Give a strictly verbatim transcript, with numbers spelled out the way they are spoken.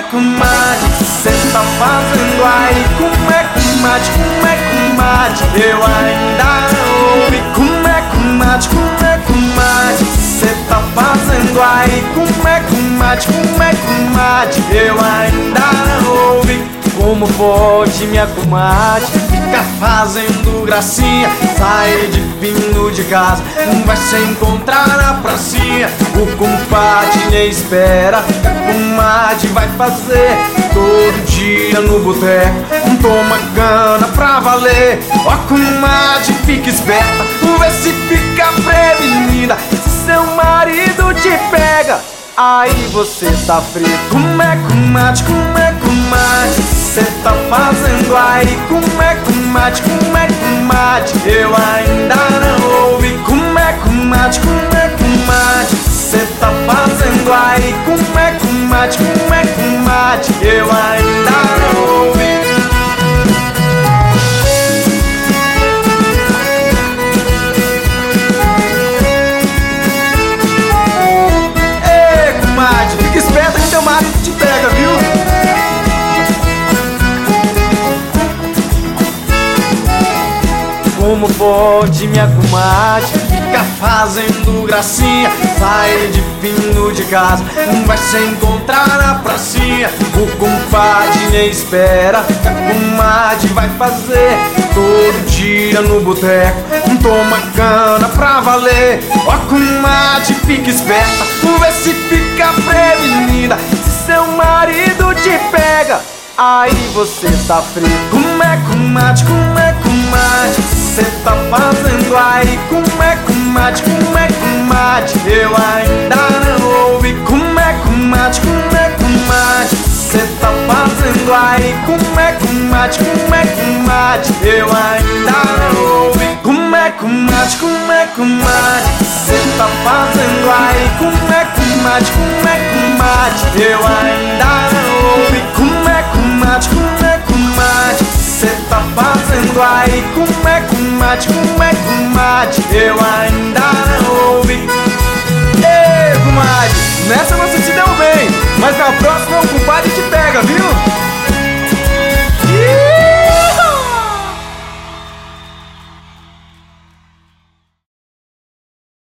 comadre, cê tá fazendo aí? Como é, comadre, como é, comadre? Eu ainda não ouvi. Como é, comadre, como é, comadre? Cê tá fazendo aí? Como é, comadre, como é, comadre? Eu ainda não ouvi. Como pode, minha comadre, ficar fazendo gracinha? Sai de fino de casa, não vai se encontrar na pracinha. O compadre lhe espera, que a comadre vai fazer todo dia no boteco. Toma cana pra valer. Ó, comadre, fica esperta, vê se fica prevenida. Se seu marido te pega, aí você tá frito. Como é, comadre, como é, comadre? Cê tá fazendo aí? Como é, comadre, como é, comadre? Eu ainda não ouvi. Como é, comadre, como é, comadre? Cê tá fazendo aí? Como é, comadre, como é, comadre? Eu ainda não ouvi. Ei, comadre, fica esperta que teu marido te pega, viu? Como pode, minha comadre, ficar fazendo gracinha? Sai de fino de casa, não vai se encontrar na pracinha. O compadre lhe espera, que a comadre vai fazer todo dia no boteco. Toma cana pra valer. Ó, comadre, fica esperta, vê se fica prevenida. Se seu marido te pega, aí você tá frito. Como é, comadre, como é, comadre? Cê tá fazendo aí? Como é, comadre, como é, comadre? Eu ainda não ouvi. Como é, comadre, como é, comadre? Cê tá fazendo aí? Como é, comadre, como é, comadre? Eu ainda não ouvi. Como é, comadre, como é, comadre? Cê tá fazendo aí? Como é, comadre, como é, comadre? Eu ainda não ouvi. Como é, comadre, como é, comadre? Cê tá fazendo aí? Como é, comadre, como é, comadre? Eu ainda não ouvi.